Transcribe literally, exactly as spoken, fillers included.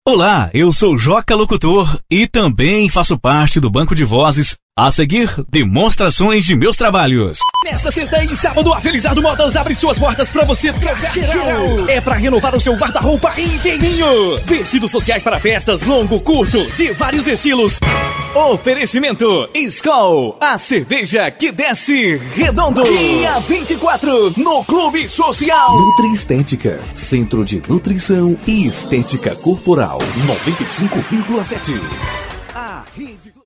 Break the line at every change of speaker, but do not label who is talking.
Olá, eu sou Joca Locutor e também faço parte do banco de vozes. A seguir, demonstrações de meus trabalhos.
Nesta sexta e sábado, a Felizardo Modas abre suas portas pra você trocar geral. É pra renovar o seu guarda-roupa inteirinho. Vestidos sociais para festas, longo, curto, de vários estilos. Oferecimento Skol, a cerveja que desce redondo. Dia vinte e quatro, no Clube Social.
Nutri Estética, Centro de Nutrição e Estética Corporal. noventa e cinco vírgula sete.
A rede...